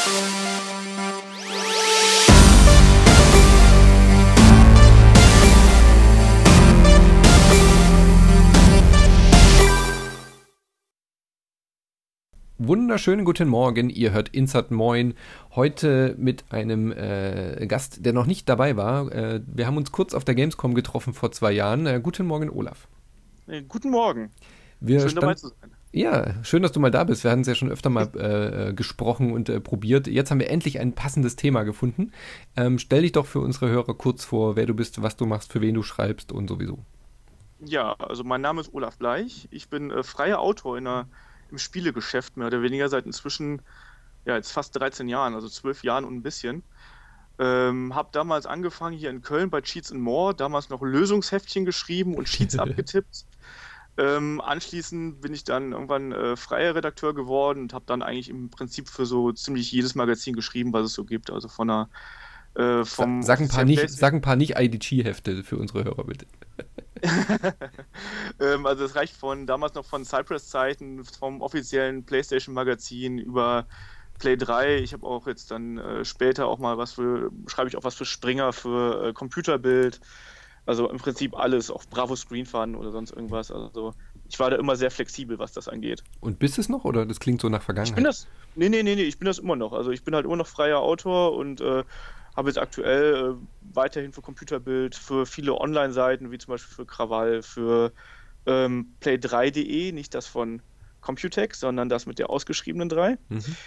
Wunderschönen guten Morgen, ihr hört Insert Moin, heute mit einem Gast, der noch nicht dabei war. Wir haben uns kurz auf der Gamescom getroffen vor 2 Jahren. Guten Morgen, Olaf. Guten Morgen. Schön dabei zu sein. Ja, schön, dass du mal da bist. Wir hatten es ja schon öfter mal gesprochen und probiert. Jetzt haben wir endlich ein passendes Thema gefunden. Stell dich doch für unsere Hörer kurz vor, wer du bist, was du machst, für wen du schreibst und sowieso. Ja, also mein Name ist Olaf Bleich. Ich bin freier Autor im Spielegeschäft, mehr oder weniger, seit inzwischen, ja, jetzt fast 13 Jahren, also 12 Jahren und ein bisschen. Habe damals angefangen hier in Köln bei Cheats and More, damals noch Lösungsheftchen geschrieben und Cheats abgetippt. Anschließend bin ich dann irgendwann freier Redakteur geworden und habe dann eigentlich im Prinzip für so ziemlich jedes Magazin geschrieben, was es so gibt. Also von einer Sag ein paar nicht IDG-Hefte für unsere Hörer, bitte. Also es reicht damals noch von Cypress-Zeiten, vom offiziellen PlayStation-Magazin über Play 3. Ich habe auch jetzt dann später auch mal schreibe ich auch was für Springer, für Computerbild. Also im Prinzip alles, auch Bravo Screen Fun oder sonst irgendwas. Also ich war da immer sehr flexibel, was das angeht. Und bist es noch, oder das klingt so nach Vergangenheit? Nee, ich bin das immer noch. Also ich bin halt immer noch freier Autor und habe jetzt aktuell weiterhin für Computerbild, für viele Online-Seiten, wie zum Beispiel für Krawall, für play3.de, nicht das von Computex, sondern das mit der ausgeschriebenen 3.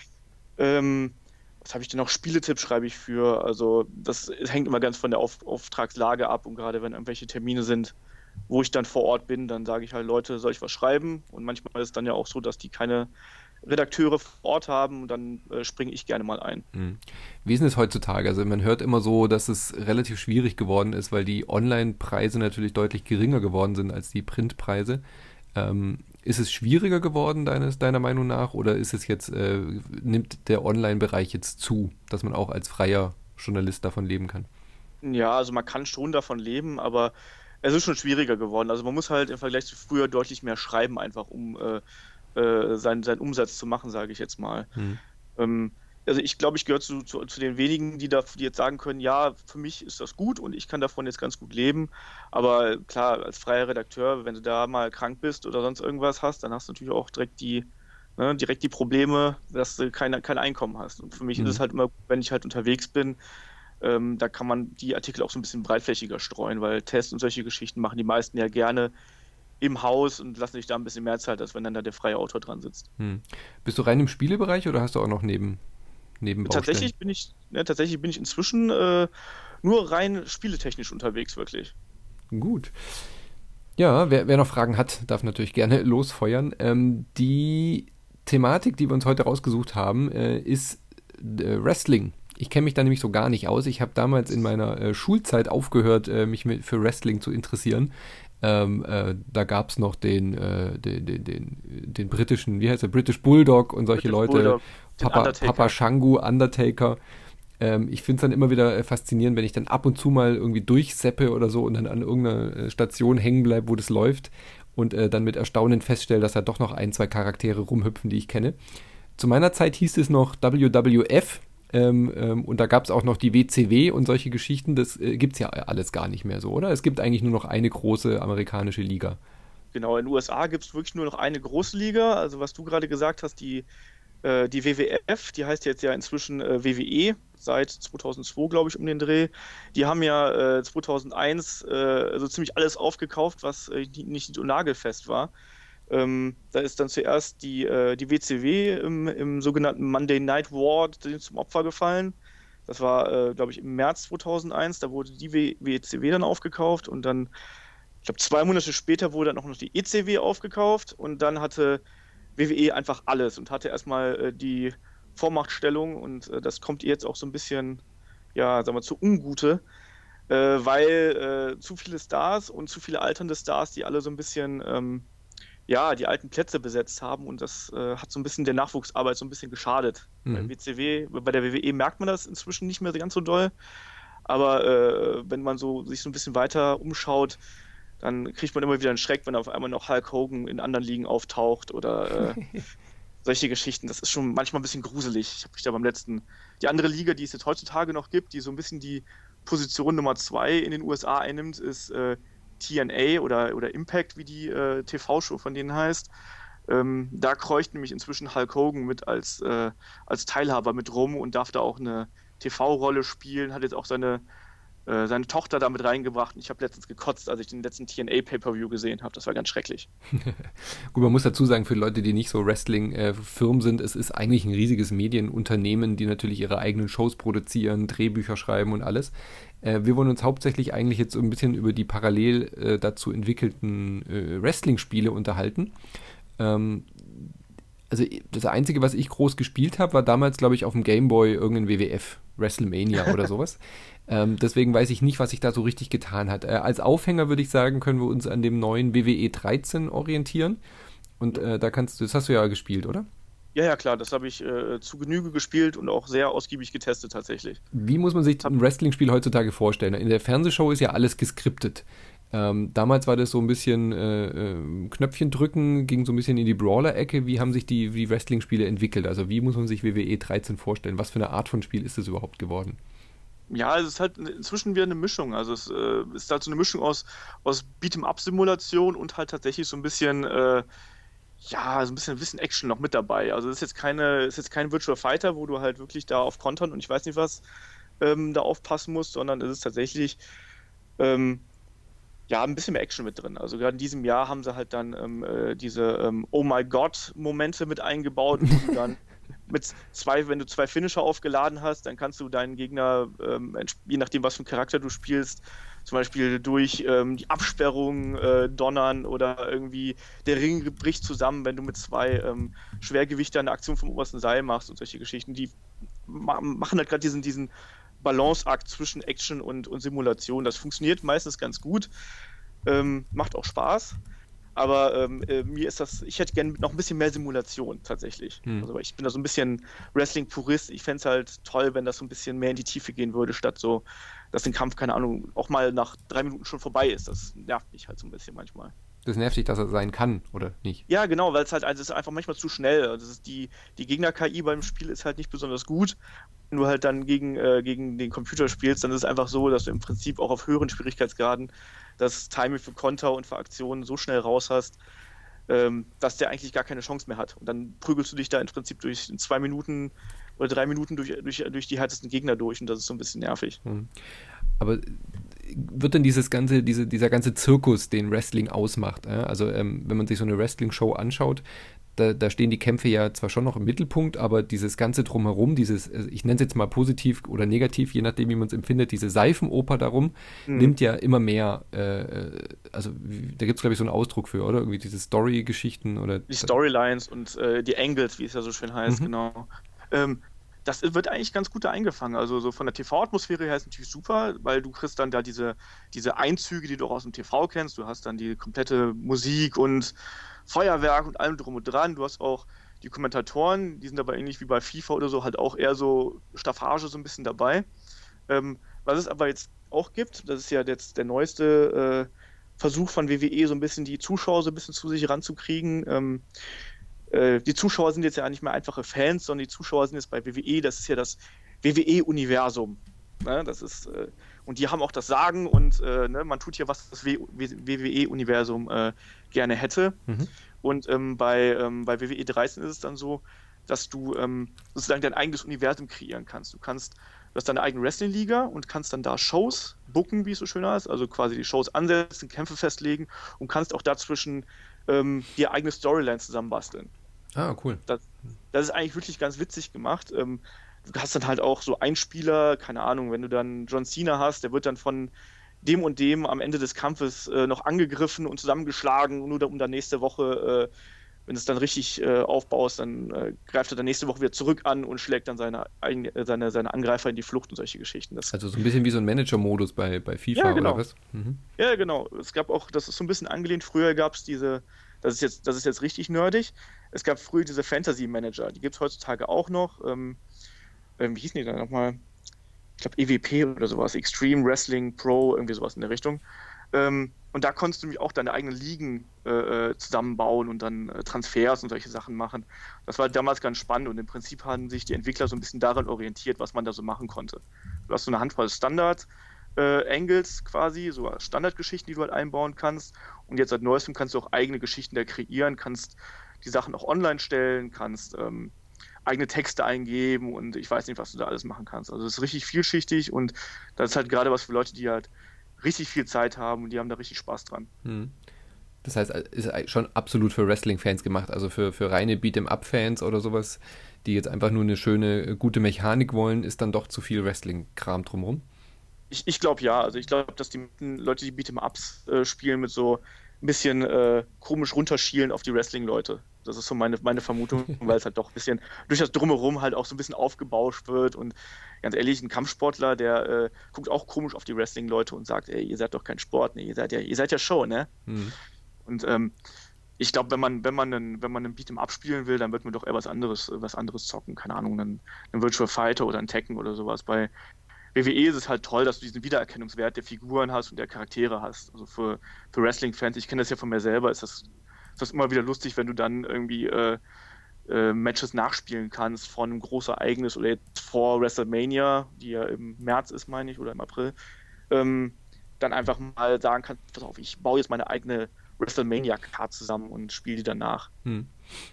Was habe ich denn noch? Spieletipps schreibe ich für. Also das hängt immer ganz von der Auftragslage ab, und gerade wenn irgendwelche Termine sind, wo ich dann vor Ort bin, dann sage ich halt, Leute, soll ich was schreiben? Und manchmal ist es dann ja auch so, dass die keine Redakteure vor Ort haben, und dann springe ich gerne mal ein. Wie ist denn es heutzutage? Also man hört immer so, dass es relativ schwierig geworden ist, weil die Online-Preise natürlich deutlich geringer geworden sind als die Printpreise. Ist es schwieriger geworden, deiner Meinung nach, oder ist es jetzt, nimmt der Online-Bereich jetzt zu, dass man auch als freier Journalist davon leben kann? Ja, also man kann schon davon leben, aber es ist schon schwieriger geworden. Also man muss halt im Vergleich zu früher deutlich mehr schreiben, einfach um seinen Umsatz zu machen, sage ich jetzt mal. Also ich glaube, ich gehöre zu den wenigen, die jetzt sagen können, ja, für mich ist das gut und ich kann davon jetzt ganz gut leben. Aber klar, als freier Redakteur, wenn du da mal krank bist oder sonst irgendwas hast, dann hast du natürlich auch direkt die Probleme, dass du kein Einkommen hast. Und für mich ist es halt immer, wenn ich halt unterwegs bin, da kann man die Artikel auch so ein bisschen breitflächiger streuen, weil Tests und solche Geschichten machen die meisten ja gerne im Haus und lassen sich da ein bisschen mehr Zeit, als wenn dann da der freie Autor dran sitzt. Bist du rein im Spielebereich oder hast du auch noch neben Tatsächlich bin ich inzwischen nur rein spieletechnisch unterwegs, wirklich. Gut. Ja, wer noch Fragen hat, darf natürlich gerne losfeuern. Die Thematik, die wir uns heute rausgesucht haben, ist Wrestling. Ich kenne mich da nämlich so gar nicht aus. Ich habe damals in meiner Schulzeit aufgehört, mich für Wrestling zu interessieren. Da gab es noch den britischen, wie heißt der, British Bulldog und solche Leute, Bulldog, Papa Shango, Undertaker. Ich finde es dann immer wieder faszinierend, wenn ich dann ab und zu mal irgendwie durchseppe oder so und dann an irgendeiner Station hängen bleibe, wo das läuft, und dann mit Erstaunen feststelle, dass da doch noch 1, 2 Charaktere rumhüpfen, die ich kenne. Zu meiner Zeit hieß es noch WWF. Und da gab es auch noch die WCW und solche Geschichten. Das gibt es ja alles gar nicht mehr so, oder? Es gibt eigentlich nur noch eine große amerikanische Liga. Genau, in den USA gibt es wirklich nur noch eine große Liga. Also was du gerade gesagt hast, die WWF, die heißt jetzt ja inzwischen WWE, seit 2002, glaube ich, um den Dreh. Die haben ja 2001 so ziemlich alles aufgekauft, was nicht nagelfest war. Da ist dann zuerst die WCW im sogenannten Monday Night War zum Opfer gefallen. Das war, glaube ich, im März 2001. Da wurde die WCW dann aufgekauft, und dann, ich glaube, 2 Monate später wurde dann auch noch die ECW aufgekauft, und dann hatte WWE einfach alles und hatte erstmal die Vormachtstellung, und das kommt ihr jetzt auch so ein bisschen, ja, sagen wir, zu Ungute, weil zu viele Stars und zu viele alternde Stars, die alle so ein bisschen die alten Plätze besetzt haben, und das hat so ein bisschen der Nachwuchsarbeit so ein bisschen geschadet. Bei der WWE merkt man das inzwischen nicht mehr ganz so doll, aber wenn man sich so ein bisschen weiter umschaut, dann kriegt man immer wieder einen Schreck, wenn auf einmal noch Hulk Hogan in anderen Ligen auftaucht oder solche Geschichten, das ist schon manchmal ein bisschen gruselig. Ich habe mich da die andere Liga, die es jetzt heutzutage noch gibt, die so ein bisschen die Position Nummer 2 in den USA einnimmt, ist TNA oder Impact, wie die TV-Show von denen heißt. Da kreucht nämlich inzwischen Hulk Hogan mit als Teilhaber mit rum und darf da auch eine TV-Rolle spielen, hat jetzt auch seine Tochter damit reingebracht. Und ich habe letztens gekotzt, als ich den letzten TNA Pay-Per-View gesehen habe. Das war ganz schrecklich. Gut, man muss dazu sagen, für Leute, die nicht so Wrestling-Firmen sind, es ist eigentlich ein riesiges Medienunternehmen, die natürlich ihre eigenen Shows produzieren, Drehbücher schreiben und alles. Wir wollen uns hauptsächlich eigentlich jetzt so ein bisschen über die parallel dazu entwickelten Wrestling-Spiele unterhalten. Also das Einzige, was ich groß gespielt habe, war damals, glaube ich, auf dem Gameboy irgendein WWF, WrestleMania oder sowas. Deswegen weiß ich nicht, was sich da so richtig getan hat. Als Aufhänger würde ich sagen, können wir uns an dem neuen WWE 13 orientieren. Und das hast du ja gespielt, oder? Ja, klar, das habe ich zu Genüge gespielt und auch sehr ausgiebig getestet tatsächlich. Wie muss man sich ein Wrestling-Spiel heutzutage vorstellen? In der Fernsehshow ist ja alles geskriptet. Damals war das so ein bisschen Knöpfchen drücken, ging so ein bisschen in die Brawler-Ecke. Wie haben sich die Wrestling-Spiele entwickelt? Also wie muss man sich WWE 13 vorstellen? Was für eine Art von Spiel ist es überhaupt geworden? Ja, es ist halt inzwischen wieder eine Mischung. Also es ist halt so eine Mischung aus Beat'em-up-Simulation und halt tatsächlich so ein bisschen, so ein bisschen Action noch mit dabei. Also es ist jetzt kein Virtual Fighter, wo du halt wirklich da auf Kontern und ich weiß nicht was da aufpassen musst, sondern es ist tatsächlich ein bisschen mehr Action mit drin. Also gerade in diesem Jahr haben sie halt dann diese Oh my God-Momente mit eingebaut, wo du dann wenn du 2 Finisher aufgeladen hast, dann kannst du deinen Gegner, je nachdem, was für einen Charakter du spielst, zum Beispiel durch die Absperrung donnern oder irgendwie der Ring bricht zusammen, wenn du mit 2 Schwergewichtern eine Aktion vom obersten Seil machst und solche Geschichten. Die machen halt gerade diesen Balanceakt zwischen Action und Simulation. Das funktioniert meistens ganz gut, macht auch Spaß. Aber ich hätte gerne noch ein bisschen mehr Simulation tatsächlich. Also ich bin da so ein bisschen Wrestling-Purist. Ich fände es halt toll, wenn das so ein bisschen mehr in die Tiefe gehen würde, statt so, dass ein Kampf, keine Ahnung, auch mal nach 3 Minuten schon vorbei ist. Das nervt mich halt so ein bisschen manchmal. Das nervt dich, dass er sein kann, oder nicht? Ja, genau, weil es ist einfach manchmal zu schnell. Also die Gegner-KI beim Spiel ist halt nicht besonders gut. Wenn du halt dann gegen den Computer spielst, dann ist es einfach so, dass du im Prinzip auch auf höheren Schwierigkeitsgraden das Timing für Konter und für Aktionen so schnell raus hast, dass der eigentlich gar keine Chance mehr hat. Und dann prügelst du dich da im Prinzip in 2 Minuten oder 3 Minuten durch die härtesten Gegner durch und das ist so ein bisschen nervig. Aber wird denn dieser ganze Zirkus, den Wrestling ausmacht, also wenn man sich so eine Wrestling-Show anschaut, da stehen die Kämpfe ja zwar schon noch im Mittelpunkt, aber dieses ganze Drumherum, ich nenne es jetzt mal positiv oder negativ, je nachdem, wie man es empfindet, diese Seifenoper darum, nimmt ja immer mehr, also da gibt es, glaube ich, so einen Ausdruck für, oder? Irgendwie diese Story-Geschichten oder... Die Storylines und die Angles, wie es ja so schön heißt, genau. Das wird eigentlich ganz gut da eingefangen. Also so von der TV-Atmosphäre her ist natürlich super, weil du kriegst dann da diese Einzüge, die du auch aus dem TV kennst. Du hast dann die komplette Musik und Feuerwerk und allem drum und dran. Du hast auch die Kommentatoren, die sind aber ähnlich wie bei FIFA oder so, halt auch eher so Staffage so ein bisschen dabei. Was es aber jetzt auch gibt, das ist ja jetzt der neueste Versuch von WWE, so ein bisschen die Zuschauer so ein bisschen zu sich ranzukriegen. Die Zuschauer sind jetzt ja nicht mehr einfache Fans, sondern die Zuschauer sind jetzt bei WWE, das ist ja das WWE-Universum. Ne? Und die haben auch das Sagen und man tut hier, was das WWE-Universum gerne hätte. Und bei WWE 13 ist es dann so, dass du sozusagen dein eigenes Universum kreieren kannst. Du hast deine eigene Wrestling-Liga und kannst dann da Shows booken, wie es so schön heißt, also quasi die Shows ansetzen, Kämpfe festlegen und kannst auch dazwischen dir eigene Storylines zusammenbasteln. Ah, cool. Das ist eigentlich wirklich ganz witzig gemacht. Du hast dann halt auch so Einspieler, keine Ahnung, wenn du dann John Cena hast, der wird dann von dem und dem am Ende des Kampfes noch angegriffen und zusammengeschlagen, nur um dann nächste Woche, wenn du es dann richtig aufbaust, dann greift er dann nächste Woche wieder zurück an und schlägt dann seine Angreifer in die Flucht und solche Geschichten. Also so ein bisschen wie so ein Manager-Modus bei FIFA, ja, genau. Oder was? Ja, genau. Es gab auch, das ist so ein bisschen angelehnt, früher gab es das ist jetzt richtig nerdig, es gab früher diese Fantasy-Manager, die gibt es heutzutage auch noch. Wie hießen die dann nochmal? Ich glaube EWP oder sowas, Extreme Wrestling Pro, irgendwie sowas in der Richtung. Und da konntest du nämlich auch deine eigenen Ligen zusammenbauen und dann Transfers und solche Sachen machen. Das war damals ganz spannend und im Prinzip haben sich die Entwickler so ein bisschen daran orientiert, was man da so machen konnte. Du hast so eine Handvoll Standard-Angles quasi, so Standardgeschichten, die du halt einbauen kannst. Und jetzt seit neuestem kannst du auch eigene Geschichten da kreieren, kannst die Sachen auch online stellen, kannst eigene Texte eingeben und ich weiß nicht, was du da alles machen kannst. Also es ist richtig vielschichtig und das ist halt gerade was für Leute, die halt richtig viel Zeit haben und die haben da richtig Spaß dran. Hm. Das heißt, ist schon absolut für Wrestling-Fans gemacht, also für reine Beat'em-up-Fans oder sowas, die jetzt einfach nur eine schöne, gute Mechanik wollen, ist dann doch zu viel Wrestling-Kram drumherum. Ich glaube ja, also ich glaube, dass die Leute, die Beat'em-Ups spielen, mit so ein bisschen komisch runterschielen auf die Wrestling-Leute. Das ist so meine Vermutung, weil es halt doch ein bisschen durch das Drumherum halt auch so ein bisschen aufgebauscht wird und ganz ehrlich, ein Kampfsportler, der guckt auch komisch auf die Wrestling-Leute und sagt, ey, ihr seid doch kein Sport, ne? Ihr seid ja Show, ne? Hm. Und ich glaube, wenn man einen Beat'em-up spielen will, dann wird man doch eher was anderes zocken, keine Ahnung, einen Virtual Fighter oder einen Tekken oder sowas. Bei WWE ist es halt toll, dass du diesen Wiedererkennungswert der Figuren hast und der Charaktere hast. Also für Wrestling-Fans, ich kenne das ja von mir selber, ist das immer wieder lustig, wenn du dann irgendwie Matches nachspielen kannst von einem großen Ereignis oder jetzt vor WrestleMania, die ja im März ist, meine ich, oder im April, dann einfach mal sagen kannst, pass auf, ich baue jetzt meine eigene WrestleMania-Card zusammen und spiele die danach. Hm.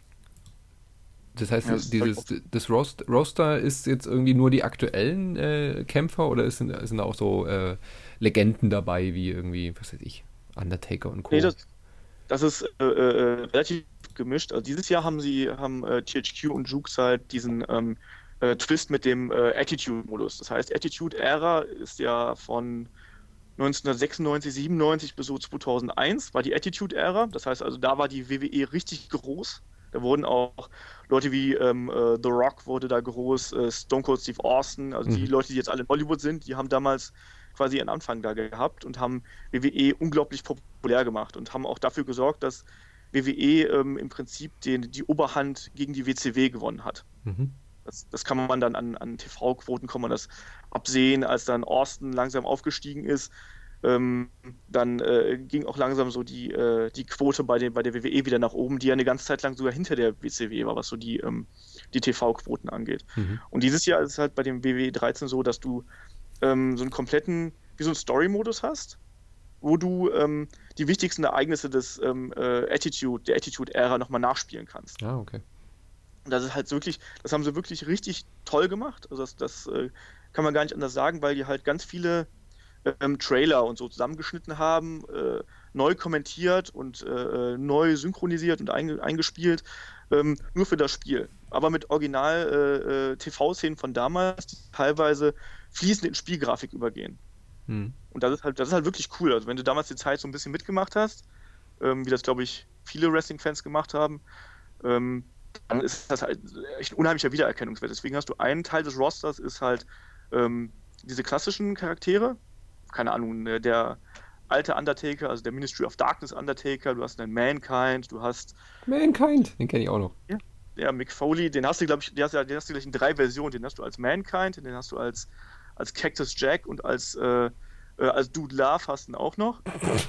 Das heißt, Ja, das Roster ist jetzt irgendwie nur die aktuellen Kämpfer oder sind da auch so Legenden dabei, wie irgendwie, was weiß ich, Undertaker und Co.? nee, das ist relativ gemischt. Also dieses Jahr haben THQ und Jukes halt diesen Twist mit dem Attitude-Modus. Das heißt, Attitude-Ära ist ja von 1996, 97 bis so 2001 war die Attitude-Ära. Das heißt also, da war die WWE richtig groß. Da wurden auch Leute wie The Rock wurde da groß, Stone Cold Steve Austin, also die Mhm. Leute, die jetzt alle in Hollywood sind, die haben damals quasi ihren Anfang da gehabt und haben WWE unglaublich populär gemacht und haben auch dafür gesorgt, dass WWE im Prinzip die Oberhand gegen die WCW gewonnen hat. Mhm. Das kann man dann an TV-Quoten kann man das absehen, als dann Austin langsam aufgestiegen ist. Dann ging auch langsam so die Quote bei der WWE wieder nach oben, die ja eine ganze Zeit lang sogar hinter der WCW war, was so die TV-Quoten angeht. Mhm. Und dieses Jahr ist es halt bei dem WWE 13 so, dass du so einen kompletten, wie so einen Story-Modus hast, wo du die wichtigsten Ereignisse der Attitude-Ära nochmal nachspielen kannst. Ah, okay. Und das ist halt wirklich, das haben sie wirklich richtig toll gemacht. Also das kann man gar nicht anders sagen, weil die halt ganz viele Trailer und so zusammengeschnitten haben, neu kommentiert und neu synchronisiert und eingespielt, nur für das Spiel. Aber mit Original TV-Szenen von damals, die teilweise fließend in Spielgrafik übergehen. Mhm. Und das ist halt wirklich cool. Also wenn du damals die Zeit so ein bisschen mitgemacht hast, wie das, glaube ich, viele Wrestling-Fans gemacht haben, dann ist das halt echt ein unheimlicher Wiedererkennungswert. Deswegen hast du einen Teil des Rosters, ist halt diese klassischen Charaktere, keine Ahnung, der alte Undertaker, also der Ministry of Darkness Undertaker, du hast einen Mankind, du hast Mankind, den kenne ich auch noch. ja, der Mick Foley, den hast du, glaube ich, den hast du gleich in 3 Versionen. Den hast du als Mankind, den hast du als Cactus Jack und als Dude Love hast du ihn auch noch.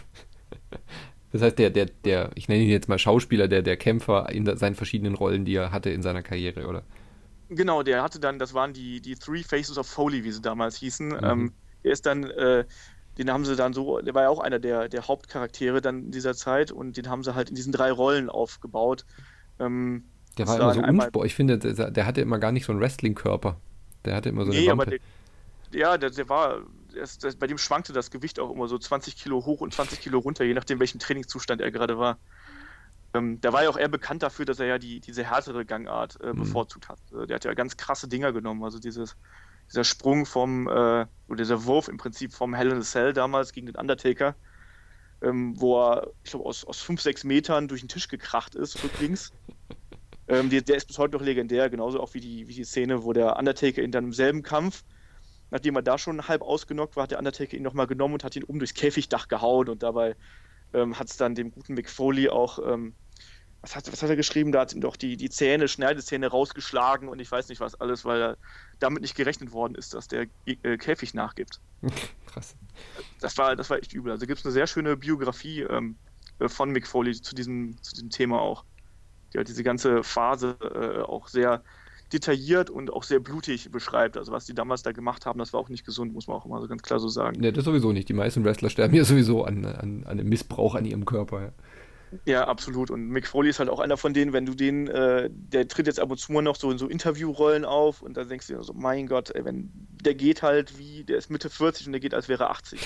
Das heißt, ich nenne ihn jetzt mal Schauspieler, der Kämpfer in seinen verschiedenen Rollen, die er hatte in seiner Karriere, oder? Genau, der hatte dann, das waren die Three Faces of Foley, wie sie damals hießen. Mhm. Der ist dann, den haben sie dann so, der war ja auch einer der Hauptcharaktere dann in dieser Zeit und den haben sie halt in diesen 3 Rollen aufgebaut. Der war immer so unsport. Ich finde, der hatte immer gar nicht so einen Wrestling-Körper. Der hatte immer so eine Nee, aber Wampe. bei dem schwankte das Gewicht auch immer so 20 Kilo hoch und 20 Kilo runter, je nachdem, welchem Trainingszustand er gerade war. Der war ja auch eher bekannt dafür, dass er ja diese härtere Gangart bevorzugt hat. Der hat ja ganz krasse Dinger genommen. Also dieser Sprung oder dieser Wurf im Prinzip vom Hell in a Cell damals gegen den Undertaker, wo er, ich glaube, aus 5, 6 Metern durch den Tisch gekracht ist, rücklings. Der ist bis heute noch legendär, genauso auch wie die Szene, wo der Undertaker in dann im selben Kampf, nachdem er da schon halb ausgenockt war, hat der Undertaker ihn nochmal genommen und hat ihn durchs Käfigdach gehauen und dabei hat es dann dem guten Mick Foley auch, was hat er geschrieben, da hat ihm doch die Schneidezähne rausgeschlagen und ich weiß nicht was alles, weil damit nicht gerechnet worden ist, dass der Käfig nachgibt. krass. Das war echt übel. Also gibt es eine sehr schöne Biografie von Mick Foley zu diesem Thema auch. Die halt diese ganze Phase auch sehr detailliert und auch sehr blutig beschreibt. Also was die damals da gemacht haben, das war auch nicht gesund, muss man auch immer so ganz klar so sagen. Ne, das sowieso nicht. Die meisten Wrestler sterben ja sowieso an einem Missbrauch an ihrem Körper. Ja. Ja, absolut. Und Mick Foley ist halt auch einer von denen, wenn du den, der tritt jetzt ab und zu mal noch so in so Interviewrollen auf und dann denkst du dir so, mein Gott, ey, wenn der geht halt der ist Mitte 40 und der geht, als wäre er 80.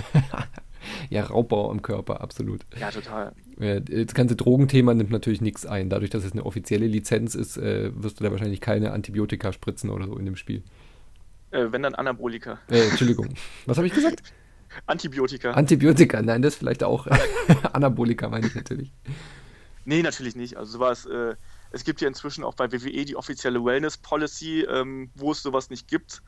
Ja, Raubbau am Körper, absolut. Ja, total. Das ganze Drogenthema nimmt natürlich nichts ein. Dadurch, dass es eine offizielle Lizenz ist, wirst du da wahrscheinlich keine Antibiotika spritzen oder so in dem Spiel. Wenn dann Anabolika. Entschuldigung. Was habe ich gesagt? Antibiotika. Antibiotika, nein, das vielleicht auch. Anabolika meine ich natürlich. Nee, natürlich nicht. Also sowas, es gibt ja inzwischen auch bei WWE die offizielle Wellness Policy, wo es sowas nicht gibt.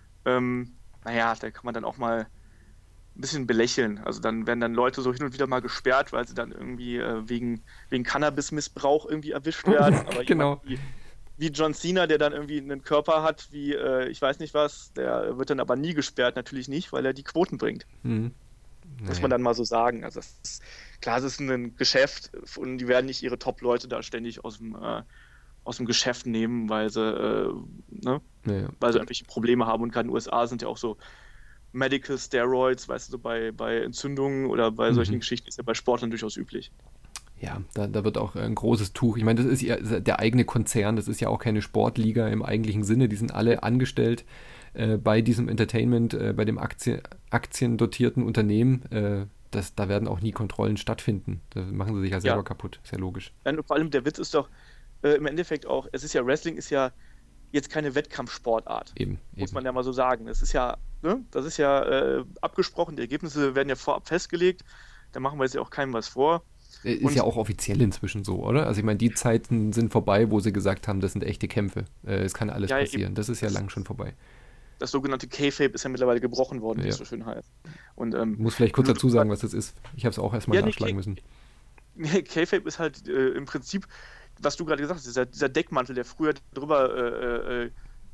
Naja, da kann man dann auch mal ein bisschen belächeln. Also dann werden dann Leute so hin und wieder mal gesperrt, weil sie dann irgendwie wegen Cannabis-Missbrauch irgendwie erwischt werden. Aber genau. Wie John Cena, der dann irgendwie einen Körper hat, wie ich weiß nicht was, der wird dann aber nie gesperrt, natürlich nicht, weil er die Quoten bringt. Mhm. Muss man dann mal so sagen. Also klar, es ist ein Geschäft und die werden nicht ihre Top-Leute da ständig aus dem Geschäft nehmen, weil sie, weil sie irgendwelche Probleme haben. Und gerade in den USA sind ja auch so Medical Steroids, weißt du, so bei Entzündungen oder bei solchen Geschichten ist ja bei Sportlern durchaus üblich. Ja, da wird auch ein großes Tuch. Ich meine, das ist ja der eigene Konzern, das ist ja auch keine Sportliga im eigentlichen Sinne. Die sind alle angestellt bei diesem Entertainment, bei dem aktiendotierten Unternehmen. Da werden auch nie Kontrollen stattfinden. Da machen sie sich ja selber kaputt, ist ja logisch. Ja, und vor allem der Witz ist doch im Endeffekt auch, Wrestling ist ja jetzt keine Wettkampfsportart. Eben. Muss man ja mal so sagen. Das ist ja, abgesprochen, die Ergebnisse werden ja vorab festgelegt. Da machen wir jetzt ja auch keinem was vor. Ist ja auch offiziell inzwischen so, oder? Also ich meine, die Zeiten sind vorbei, wo sie gesagt haben, das sind echte Kämpfe. Es kann alles passieren. Eben. Das ist ja lang schon vorbei. Das sogenannte K-Fape ist ja mittlerweile gebrochen worden, wie es so schön heißt. Und, muss vielleicht kurz dazu sagen, was das ist. Ich habe es auch erstmal nachschlagen müssen. K-Fape ist halt im Prinzip, was du gerade gesagt hast, dieser Deckmantel, der früher drüber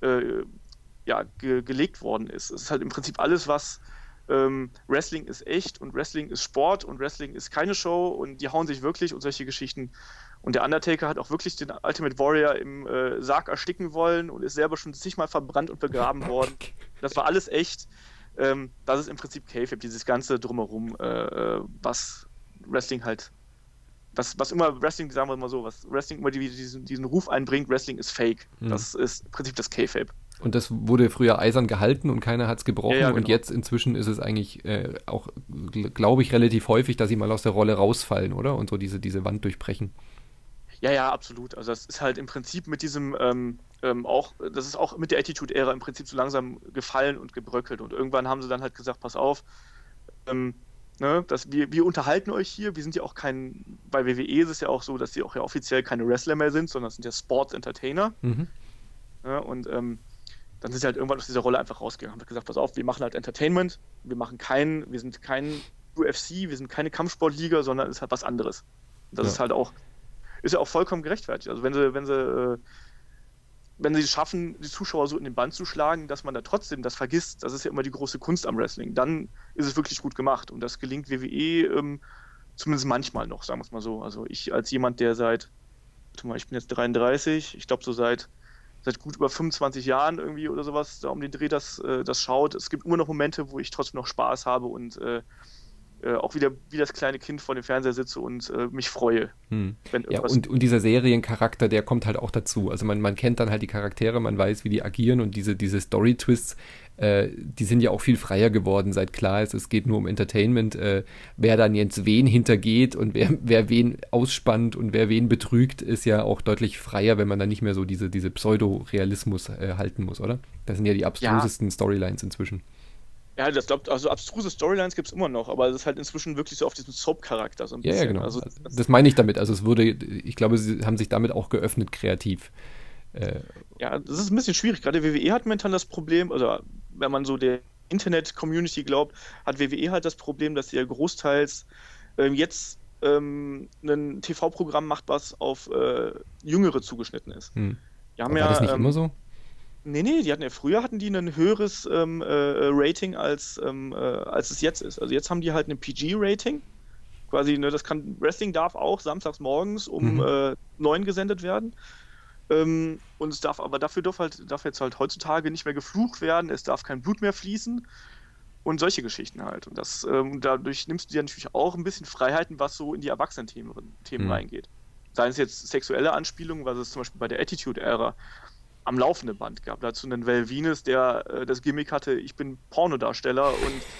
gelegt worden ist. Es ist halt im Prinzip alles, was Wrestling ist echt und Wrestling ist Sport und Wrestling ist keine Show und die hauen sich wirklich und solche Geschichten. Und der Undertaker hat auch wirklich den Ultimate Warrior im Sarg ersticken wollen und ist selber schon zigmal verbrannt und begraben worden. Das war alles echt. Das ist im Prinzip K-Fape, dieses ganze Drumherum, was Wrestling halt, was immer Wrestling, sagen wir mal so, was Wrestling immer diesen Ruf einbringt, Wrestling ist Fake. Das ist im Prinzip das K-Fape. Und das wurde früher eisern gehalten und keiner hat es gebrochen. Ja, genau. Und jetzt inzwischen ist es eigentlich auch, glaube ich, relativ häufig, dass sie mal aus der Rolle rausfallen, oder? Und so diese Wand durchbrechen. Ja, absolut. Also das ist halt im Prinzip mit diesem das ist auch mit der Attitude-Ära im Prinzip so langsam gefallen und gebröckelt. Und irgendwann haben sie dann halt gesagt, pass auf, wir unterhalten euch hier, wir sind ja auch bei WWE ist es ja auch so, dass sie auch ja offiziell keine Wrestler mehr sind, sondern es sind ja Sports-Entertainer. Mhm. Ja, und dann sind sie halt irgendwann aus dieser Rolle einfach rausgegangen. Haben gesagt, pass auf, wir machen halt Entertainment, wir sind kein UFC, wir sind keine Kampfsportliga, sondern es ist halt was anderes. Und das ist halt auch, ist ja auch vollkommen gerechtfertigt. Also wenn sie es schaffen, die Zuschauer so in den Bann zu schlagen, dass man da trotzdem das vergisst, das ist ja immer die große Kunst am Wrestling, dann ist es wirklich gut gemacht. Und das gelingt WWE zumindest manchmal noch, sagen wir es mal so. Also ich als jemand, der ich bin jetzt 33, ich glaube so seit gut über 25 Jahren irgendwie oder sowas, da um den Dreh das schaut. Es gibt immer noch Momente, wo ich trotzdem noch Spaß habe und auch wieder wie das kleine Kind vor dem Fernseher sitze und mich freue. Ja, und dieser Seriencharakter, der kommt halt auch dazu. Also man kennt dann halt die Charaktere, man weiß, wie die agieren und diese Story-Twists, die sind ja auch viel freier geworden, seit klar ist, es geht nur um Entertainment. Wer dann jetzt wen hintergeht und wer wen ausspannt und wer wen betrügt, ist ja auch deutlich freier, wenn man dann nicht mehr so diese Pseudo-Realismus halten muss, oder? Das sind ja die abstrusesten Storylines inzwischen. Ja, also abstruse Storylines gibt es immer noch, aber es ist halt inzwischen wirklich so auf diesem Soap-Charakter so ein bisschen. Ja, genau. Also, das meine ich damit. Also ich glaube, sie haben sich damit auch geöffnet kreativ. Ja, das ist ein bisschen schwierig. Gerade WWE hat momentan das Problem, also wenn man so der Internet-Community glaubt, hat WWE halt das Problem, dass sie ja großteils jetzt ein TV-Programm macht, was auf Jüngere zugeschnitten ist. War das nicht immer so? Nee, früher hatten die ein höheres Rating als es jetzt ist. Also jetzt haben die halt ein PG-Rating. Quasi, ne, Wrestling darf auch samstags morgens um Mhm. 9 gesendet werden. Und es darf jetzt halt heutzutage nicht mehr geflucht werden, es darf kein Blut mehr fließen und solche Geschichten halt. Und dadurch nimmst du dir natürlich auch ein bisschen Freiheiten, was so in die Erwachsenen-Themen Mhm. reingeht. Seien es jetzt sexuelle Anspielungen, was es zum Beispiel bei der Attitude-Ära am laufenden Band gab. Dazu einen Val Venus, der das Gimmick hatte, ich bin Pornodarsteller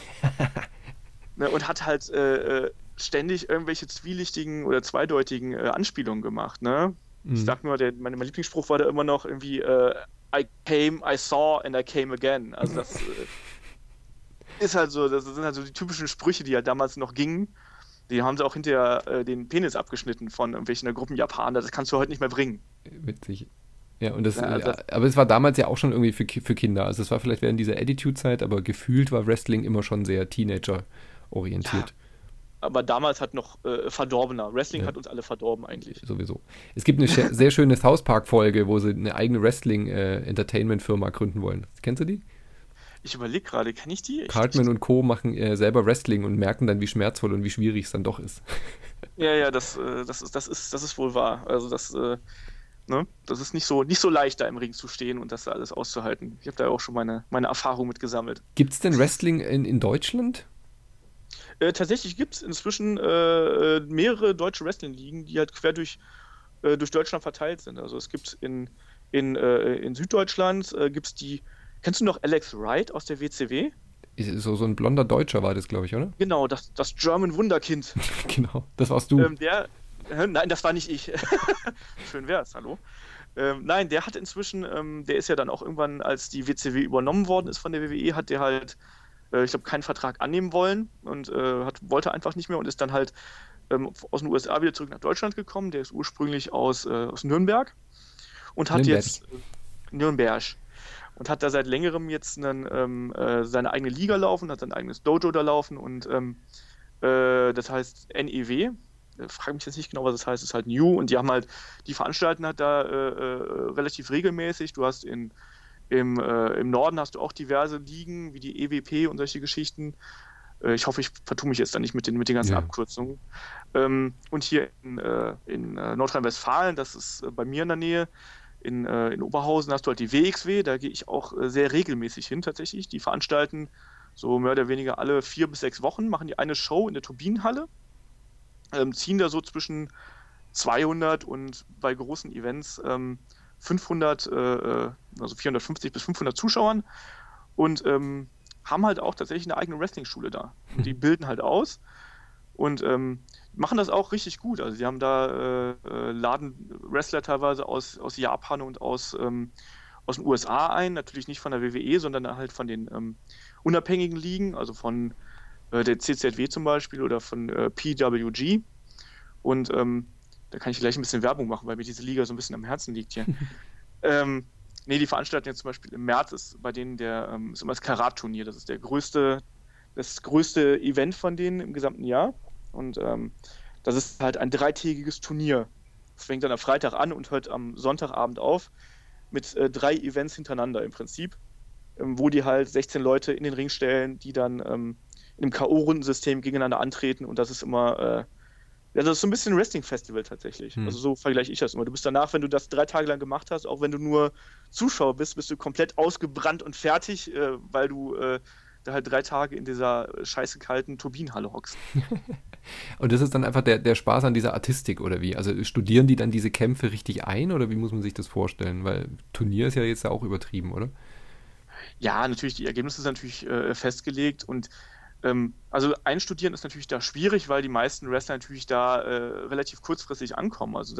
und hat halt ständig irgendwelche zwielichtigen oder zweideutigen Anspielungen gemacht. Ne? Ich Mhm. sag nur, mein Lieblingsspruch war da immer noch irgendwie I came, I saw and I came again. Also das ist halt so, das sind halt so die typischen Sprüche, die halt damals noch gingen. Die haben sie auch hinterher den Penis abgeschnitten von irgendwelchen Gruppen Japaner. Das kannst du heute nicht mehr bringen. Witzig. Ja, und das, Ne? Also das, aber es war damals ja auch schon irgendwie für Kinder. Also es war vielleicht während dieser Attitude-Zeit, aber gefühlt war Wrestling immer schon sehr ja, Teenager-orientiert. aber damals hat noch verdorbener. Wrestling Ja, hat uns alle verdorben eigentlich. sowieso. Es gibt eine sehr schöne South Park-Folge, wo sie eine eigene Wrestling-Entertainment-Firma gründen wollen. Kennst du die? Ich überlege gerade, kenne ich die? Cartman und Co. machen selber Wrestling und merken dann, wie schmerzvoll und wie schwierig es dann doch ist. Ja, das ist wohl wahr. Also ne, das ist nicht so leicht, da im Ring zu stehen und das alles auszuhalten. Ich habe da auch schon meine Erfahrung mit gesammelt. Gibt es denn Wrestling in Deutschland? Tatsächlich gibt es inzwischen mehrere deutsche Wrestling-Ligen, die halt quer durch Deutschland verteilt sind. Also es gibt in Süddeutschland gibt's kennst du noch Alex Wright aus der WCW? So ein blonder Deutscher war das, glaube ich, oder? Genau, das German Wunderkind. Genau, das warst du. Nein, das war nicht ich. Schön wär's, hallo. Nein, der hat inzwischen, der ist ja dann auch irgendwann, als die WCW übernommen worden ist von der WWE, hat der halt, ich glaube, keinen Vertrag annehmen wollen und wollte einfach nicht mehr und ist dann halt aus den USA wieder zurück nach Deutschland gekommen. Der ist ursprünglich aus Nürnberg und hat Nürnberg. jetzt Nürnberg und hat da seit längerem jetzt seine eigene Liga laufen, hat sein eigenes Dojo da laufen und das heißt NEW. Frage mich jetzt nicht genau, was das heißt. Es ist halt New und die veranstalten halt da relativ regelmäßig. Du hast im Norden hast du auch diverse Ligen, wie die EWP und solche Geschichten. Ich hoffe, ich vertue mich jetzt da nicht mit den ganzen Ja. Abkürzungen. Und hier in Nordrhein-Westfalen, das ist bei mir in der Nähe, in Oberhausen hast du halt die WXW, da gehe ich auch sehr regelmäßig hin tatsächlich. Die veranstalten so mehr oder weniger alle 4 bis 6 Wochen, machen die eine Show in der Turbinenhalle, ziehen da so zwischen 200 und bei großen Events 500, also 450 bis 500 Zuschauern und haben halt auch tatsächlich eine eigene Wrestling-Schule da. Und die bilden halt aus und machen das auch richtig gut. Also sie haben da laden Wrestler teilweise aus Japan und aus den USA ein, natürlich nicht von der WWE, sondern halt von den unabhängigen Ligen, also von der CZW zum Beispiel oder von PWG. Und da kann ich gleich ein bisschen Werbung machen, weil mir diese Liga so ein bisschen am Herzen liegt hier. Ähm, Nee, die veranstalten jetzt zum Beispiel im März ist bei denen ist immer das Karat-Turnier. Das ist das größte Event von denen im gesamten Jahr. Und das ist halt ein dreitägiges Turnier. Das fängt dann am Freitag an und hört am Sonntagabend auf mit 3 Events hintereinander im Prinzip, wo die halt 16 Leute in den Ring stellen, die dann in einem K.O.-Rundensystem gegeneinander antreten und das ist immer ja, das ist so ein bisschen ein Wrestling-Festival tatsächlich. Hm. Also so vergleiche ich das immer. Du bist danach, wenn du das 3 Tage lang gemacht hast, auch wenn du nur Zuschauer bist du komplett ausgebrannt und fertig, weil du da halt 3 Tage in dieser scheiße kalten Turbinenhalle hockst. Und das ist dann einfach der Spaß an dieser Artistik oder wie? Also studieren die dann diese Kämpfe richtig ein oder wie muss man sich das vorstellen? Weil Turnier ist ja jetzt ja auch übertrieben, oder? Ja, natürlich, die Ergebnisse sind natürlich festgelegt und also einstudieren ist natürlich da schwierig, weil die meisten Wrestler natürlich da relativ kurzfristig ankommen. Also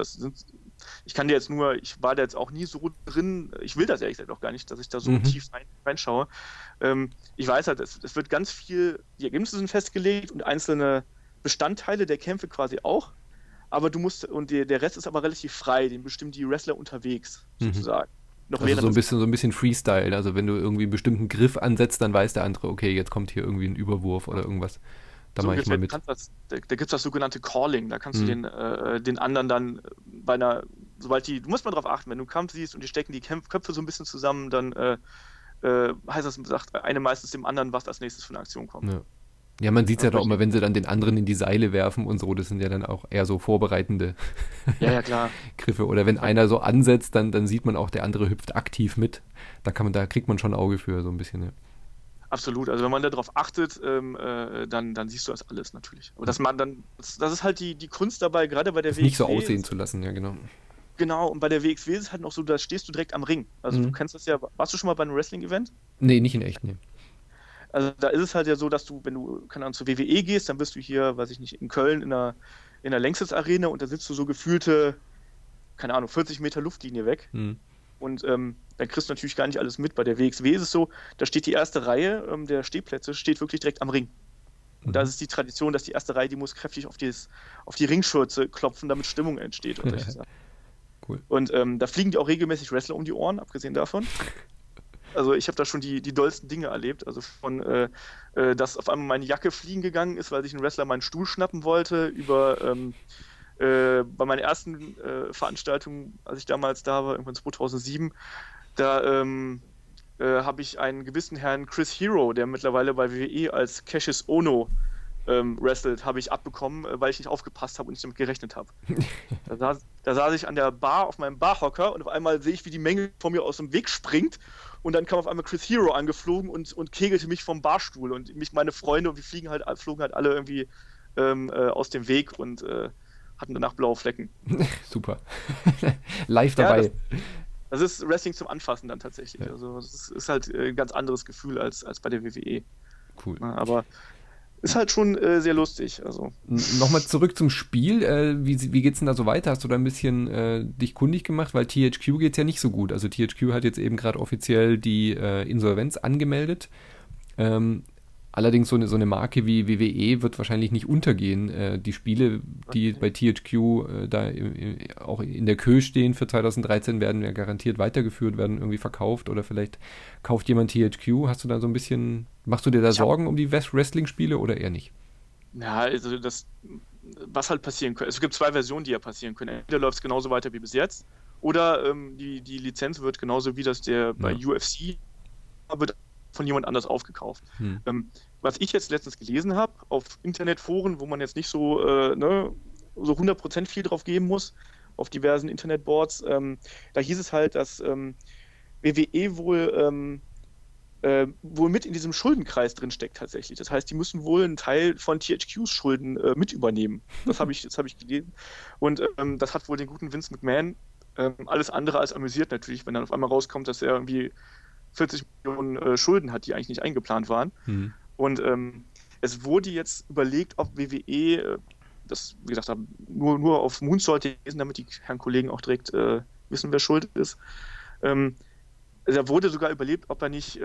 ich war da jetzt auch nie so drin, ich will das ehrlich gesagt auch gar nicht, dass ich da so Mhm. tief reinschaue. Ich weiß halt, es wird ganz viel, die Ergebnisse sind festgelegt und einzelne Bestandteile der Kämpfe quasi auch, aber der Rest ist aber relativ frei, den bestimmen die Wrestler unterwegs, Mhm. sozusagen. Noch Also während des so ein bisschen Freestyle. Also wenn du irgendwie einen bestimmten Griff ansetzt, dann weiß der andere, okay, jetzt kommt hier irgendwie ein Überwurf oder irgendwas. Da So mache ich mal ungefähr, mit. da gibt es das sogenannte Calling. Da kannst du Mhm. den anderen dann bei einer du musst mal drauf achten, wenn du einen Kampf siehst und die stecken die Köpfe so ein bisschen zusammen, dann heißt das, sagt eine meistens dem anderen, was als nächstes für eine Aktion kommt. Ja. Ja, man sieht es ja doch immer, wenn sie dann den anderen in die Seile werfen und so, das sind ja dann auch eher so vorbereitende Ja, klar. Griffe. Oder wenn einer so ansetzt, dann sieht man auch, der andere hüpft aktiv mit. Da kriegt man schon ein Auge für, so ein bisschen, ja. Absolut, also wenn man darauf achtet, dann siehst du das alles natürlich. Aber das ist halt die Kunst dabei, gerade bei der WXW. Nicht so aussehen zu lassen, ja, genau. Genau, und bei der WXW ist es halt noch so, da stehst du direkt am Ring. Also du kennst das ja, warst du schon mal bei einem Wrestling-Event? Nee, nicht in echt, nee. Also da ist es halt ja so, dass du, wenn du, keine Ahnung, zur WWE gehst, dann bist du hier, weiß ich nicht, in Köln in der Lanxess Arena und da sitzt du so gefühlte, keine Ahnung, 40 Meter Luftlinie weg. Und dann kriegst du natürlich gar nicht alles mit. Bei der WXW ist es so, da steht die erste Reihe der Stehplätze, steht wirklich direkt am Ring. Und da ist die Tradition, dass die erste Reihe, die muss kräftig auf die Ringschürze klopfen, damit Stimmung entsteht. Und solche Sachen. Cool. Und da fliegen die auch regelmäßig Wrestler um die Ohren, abgesehen davon. Also ich habe da schon die dollsten Dinge erlebt. Also von, dass auf einmal meine Jacke fliegen gegangen ist, weil sich ein Wrestler meinen Stuhl schnappen wollte, über bei meiner ersten Veranstaltung, als ich damals da war, irgendwann 2007, da habe ich einen gewissen Herrn Chris Hero, der mittlerweile bei WWE als Cassius Ohno wrestelt, habe ich abbekommen, weil ich nicht aufgepasst habe und nicht damit gerechnet habe. Da saß ich an der Bar auf meinem Barhocker und auf einmal sehe ich, wie die Menge vor mir aus dem Weg springt und dann kam auf einmal Chris Hero angeflogen und kegelte mich vom Barstuhl und meine Freunde und wir flogen halt alle irgendwie aus dem Weg und hatten danach blaue Flecken. Super. Live dabei. Ja, das ist Wrestling zum Anfassen dann tatsächlich. Ja. Also es ist halt ein ganz anderes Gefühl als bei der WWE. Cool. Aber ist halt schon sehr lustig. Also. Nochmal zurück zum Spiel. Wie geht's denn da so weiter? Hast du da ein bisschen dich kundig gemacht? Weil THQ geht's ja nicht so gut. Also THQ hat jetzt eben gerade offiziell die Insolvenz angemeldet. Allerdings so eine Marke wie WWE wird wahrscheinlich nicht untergehen. Die Spiele, die bei THQ auch in der Queue stehen für 2013, werden ja garantiert weitergeführt, werden irgendwie verkauft oder vielleicht kauft jemand THQ. Hast du da so ein bisschen, machst du dir da Sorgen um die Wrestling-Spiele oder eher nicht? Ja, also was halt passieren könnte. Es gibt zwei Versionen, die ja passieren können. Entweder läuft es genauso weiter wie bis jetzt oder die Lizenz wird genauso wie das bei UFC wird von jemand anders aufgekauft. Was ich jetzt letztens gelesen habe auf Internetforen, wo man jetzt nicht so 100% viel drauf geben muss, auf diversen Internetboards, da hieß es halt, dass WWE wohl mit in diesem Schuldenkreis drin steckt tatsächlich. Das heißt, die müssen wohl einen Teil von THQs Schulden mit übernehmen. Das habe ich gelesen. Und das hat wohl den guten Vince McMahon alles andere als amüsiert natürlich, wenn dann auf einmal rauskommt, dass er irgendwie 40 Millionen Schulden hat, die eigentlich nicht eingeplant waren. Und es wurde jetzt überlegt, ob WWE, das, wie gesagt, nur auf Moonsault lesen, damit die Herren Kollegen auch direkt wissen, wer schuld ist. Da wurde sogar überlegt, ob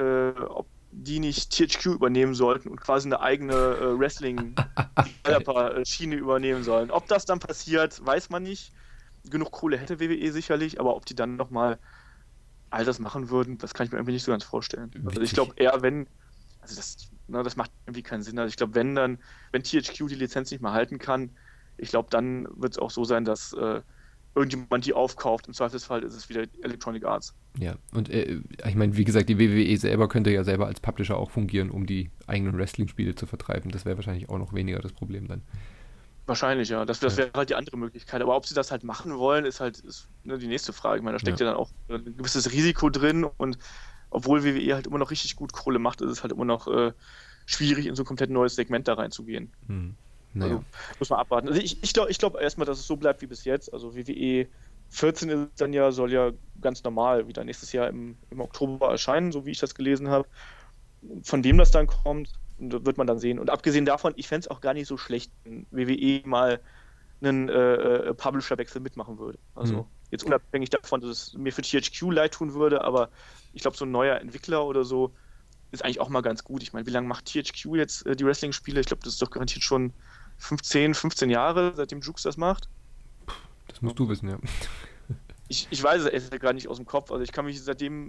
die nicht THQ übernehmen sollten und quasi eine eigene Wrestling-Schiene übernehmen sollen. Ob das dann passiert, weiß man nicht. Genug Kohle hätte WWE sicherlich, aber ob die dann nochmal all das machen würden, das kann ich mir irgendwie nicht so ganz vorstellen. Also ich glaube eher, das macht irgendwie keinen Sinn. Also ich glaube, wenn THQ die Lizenz nicht mehr halten kann, ich glaube, dann wird es auch so sein, dass irgendjemand die aufkauft. Im Zweifelsfall ist es wieder Electronic Arts. Ja, und ich meine, wie gesagt, die WWE selber könnte ja selber als Publisher auch fungieren, um die eigenen Wrestling-Spiele zu vertreiben. Das wäre wahrscheinlich auch noch weniger das Problem dann. Wahrscheinlich, ja. Das wäre halt die andere Möglichkeit. Aber ob sie das halt machen wollen, ist die nächste Frage. Ich meine, da steckt ja dann auch ein gewisses Risiko drin und obwohl WWE halt immer noch richtig gut Kohle macht, ist es halt immer noch schwierig, in so ein komplett neues Segment da reinzugehen. Naja. Also, muss man abwarten. Also ich glaube erstmal, dass es so bleibt wie bis jetzt. Also WWE 14 ist dann soll ja ganz normal wieder nächstes Jahr im Oktober erscheinen, so wie ich das gelesen habe. Von wem das dann kommt, wird man dann sehen. Und abgesehen davon, ich fände es auch gar nicht so schlecht, wenn WWE mal einen Publisher-Wechsel mitmachen würde. Also jetzt unabhängig davon, dass es mir für THQ leid tun würde, aber ich glaube, so ein neuer Entwickler oder so ist eigentlich auch mal ganz gut. Ich meine, wie lange macht THQ jetzt die Wrestling-Spiele? Ich glaube, das ist doch garantiert schon 15 Jahre, seitdem Jukes das macht. Das musst du wissen, ja. Ich weiß es ja gerade nicht aus dem Kopf. Also ich kann mich seitdem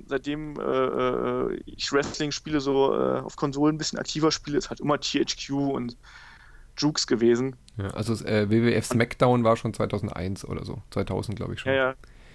ich Wrestling spiele, so auf Konsolen ein bisschen aktiver spiele, ist halt immer THQ und Jukes gewesen. Ja, also WWF SmackDown war schon 2001 oder so. 2000, glaube ich schon. Ja.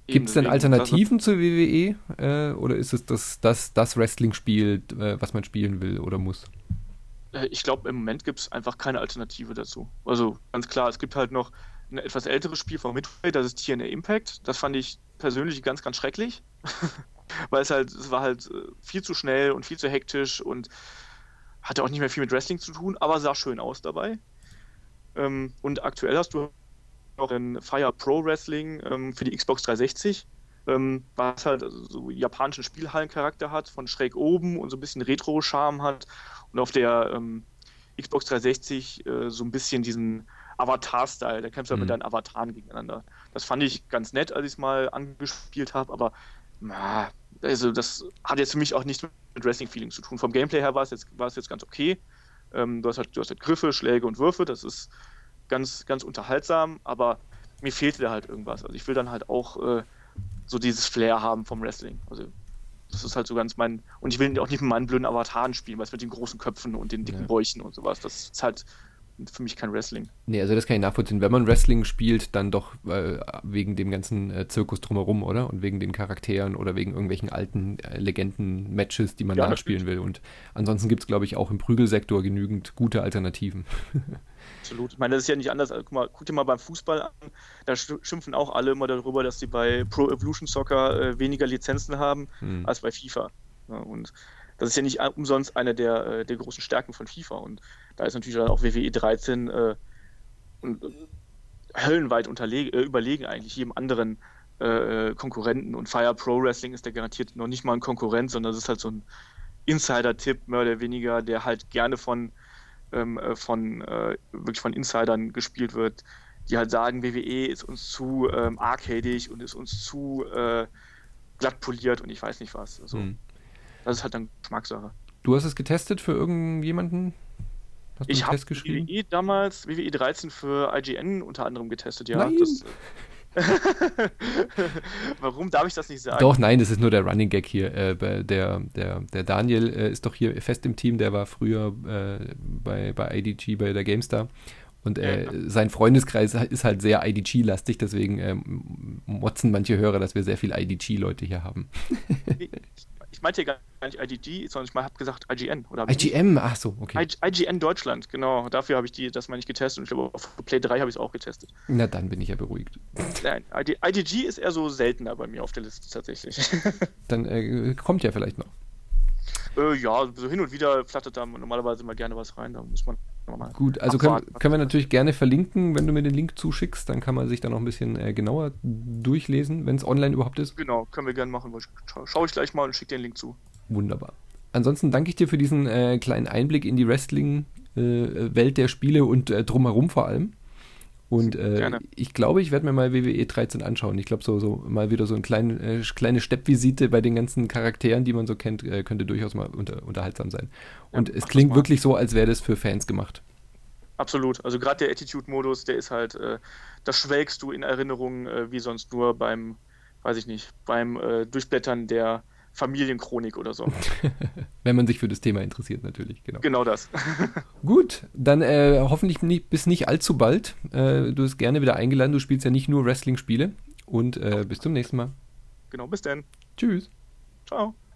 Gibt es denn Alternativen zur WWE? Oder ist es das Wrestling-Spiel, was man spielen will oder muss? Ich glaube, im Moment gibt es einfach keine Alternative dazu. Also ganz klar, es gibt halt noch ein etwas älteres Spiel von Midway, das ist TNA Impact. Das fand ich persönlich ganz, ganz schrecklich, weil es war halt viel zu schnell und viel zu hektisch und hatte auch nicht mehr viel mit Wrestling zu tun, aber sah schön aus dabei. Und aktuell hast du noch ein Fire Pro Wrestling für die Xbox 360, was halt so japanischen Spielhallencharakter hat, von schräg oben und so ein bisschen Retro-Charme hat und auf der Xbox 360 so ein bisschen diesen Avatar-Style, da kämpfst du halt mit deinen Avataren gegeneinander. Das fand ich ganz nett, als ich es mal angespielt habe, aber also das hat jetzt für mich auch nichts mit Wrestling-Feeling zu tun. Vom Gameplay her war es jetzt ganz okay. Du hast halt Griffe, Schläge und Würfe, das ist ganz, ganz unterhaltsam, aber mir fehlte da halt irgendwas. Also ich will dann halt auch so dieses Flair haben vom Wrestling. Also das ist halt so ganz mein... Und ich will auch nicht mit meinen blöden Avataren spielen, was mit den großen Köpfen und den dicken Bäuchen und sowas. Das ist halt für mich kein Wrestling. Nee, also das kann ich nachvollziehen. Wenn man Wrestling spielt, dann doch wegen dem ganzen Zirkus drumherum, oder? Und wegen den Charakteren oder wegen irgendwelchen alten Legenden-Matches, die man nachspielen will. Und ansonsten gibt es, glaube ich, auch im Prügelsektor genügend gute Alternativen. Absolut. Ich meine, das ist ja nicht anders. Also, guck dir mal beim Fußball an. Da schimpfen auch alle immer darüber, dass sie bei Pro Evolution Soccer weniger Lizenzen haben als bei FIFA. Ja, und das ist ja nicht umsonst eine der großen Stärken von FIFA. Und da ist natürlich dann auch WWE 13 höllenweit überlegen eigentlich jedem anderen Konkurrenten. Und Fire Pro Wrestling ist da garantiert noch nicht mal ein Konkurrent, sondern das ist halt so ein Insider-Tipp, mehr oder weniger, der halt gerne wirklich von Insidern gespielt wird, die halt sagen, WWE ist uns zu arcadig und ist uns zu glatt poliert und ich weiß nicht was. Also, das ist halt dann Geschmackssache. Du hast es getestet für irgendjemanden? Ich habe WWE damals, WWE 13 für IGN unter anderem getestet, ja. Nein. Warum darf ich das nicht sagen? Doch, nein, das ist nur der Running Gag hier. Der Daniel ist doch hier fest im Team, der war früher bei IDG, bei der GameStar. Und sein Freundeskreis ist halt sehr IDG-lastig, deswegen motzen manche Hörer, dass wir sehr viel IDG-Leute hier haben. Ich meinte ja gar nicht IDG, sondern ich habe gesagt IGN. Oder IGN, ach so, okay. IGN Deutschland, genau. Dafür habe ich das mal nicht getestet und ich glaube, auf Play 3 habe ich es auch getestet. Na, dann bin ich ja beruhigt. Nein, IDG ist eher so seltener bei mir auf der Liste tatsächlich. Dann kommt ja vielleicht noch. Ja, so hin und wieder flattert da normalerweise mal gerne was rein, da muss man nochmal. Gut, also können wir natürlich gerne verlinken, wenn du mir den Link zuschickst, dann kann man sich da noch ein bisschen genauer durchlesen, wenn es online überhaupt ist. Genau, können wir gerne machen. Schaue ich gleich mal und schicke den Link zu. Wunderbar. Ansonsten danke ich dir für diesen kleinen Einblick in die Wrestling-Welt der Spiele und drumherum vor allem. Und ich glaube, ich werde mir mal WWE 13 anschauen. Ich glaube, so mal wieder so eine kleine Steppvisite bei den ganzen Charakteren, die man so kennt, könnte durchaus mal unterhaltsam sein. Und es klingt wirklich so, als wäre das für Fans gemacht. Absolut. Also gerade der Attitude-Modus, der ist halt, da schwelgst du in Erinnerungen wie sonst nur beim Durchblättern der Familienchronik oder so. Wenn man sich für das Thema interessiert, natürlich. Genau das. Gut, dann hoffentlich bis nicht allzu bald. Du bist gerne wieder eingeladen. Du spielst ja nicht nur Wrestling-Spiele. Und bis zum nächsten Mal. Genau, bis dann. Tschüss. Ciao.